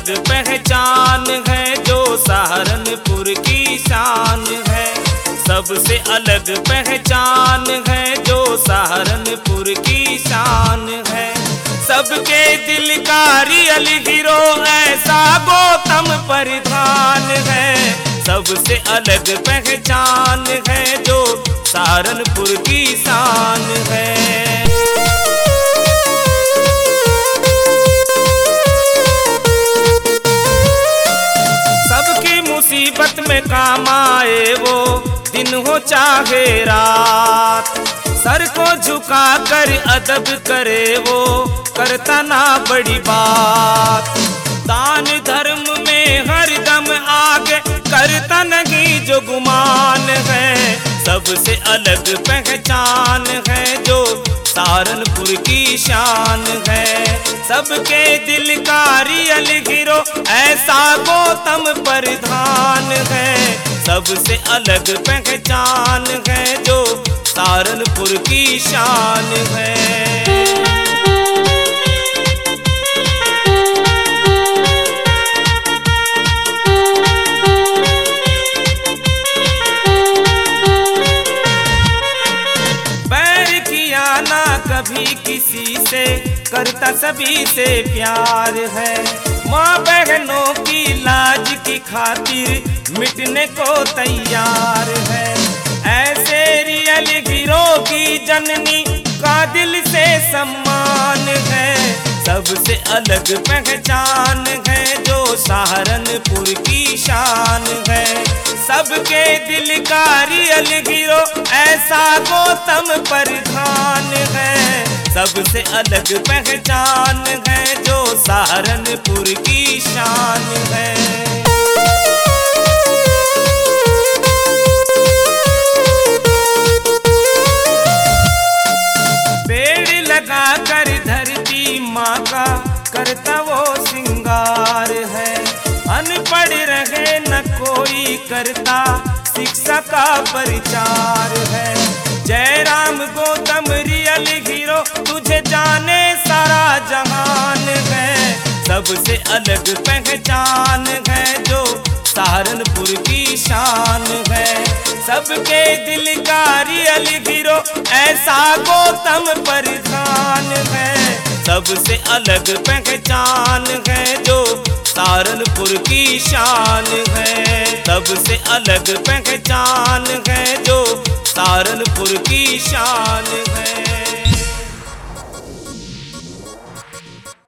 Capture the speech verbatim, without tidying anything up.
अलग पहचान है, जो सहारनपुर की शान है। सबसे अलग पहचान है, जो सहारनपुर की शान है। सबके दिल का रियल हीरो ऐसा गौतम परिधान है। सबसे अलग पहचान है, जो सहारनपुर की शान है। सबकी मुसीबत में काम आए वो, दिन हो चाहे रात। सर को झुका कर अदब करे वो, करता ना बड़ी बात। दान धर्म में हरदम आगे, करता नहीं जो गुमान है। सबसे अलग पहचान है, जो सहारनपुर की शान है। सबके दिल का रियल हीरो ऐसा गौतम परिधान है। सबसे अलग पहचान है, जो सहारनपुर की शान है। बैर किया ना कभी किसी से, करता सभी से प्यार है। माँ बहनों की लाज की खातिर मिटने को तैयार है। ऐसे रियल हीरो की जननी का दिल से सम्मान है। सबसे अलग पहचान है, जो सहारनपुर की शान है। सबके दिल का रियल हीरो ऐसा गौतम परिधान है। सबसे अलग पहचान है, जो सहारनपुर की शान है। लगा कर धरती माँ का करता वो सिंगार है। अनपढ़ रहे न कोई करता शिक्षा का प्रचार है। जय राम गौतम रियल हीरो, तुझे जाने सारा जहान है। सबसे अलग पहचान है, जो सहारनपुर की शान है। सबके दिल का रियल हीरो ऐसा गौतम परिधान है। सबसे अलग पहचान है, जो सहारनपुर की शान है। सबसे अलग पहचान है, जो सहारनपुर की शान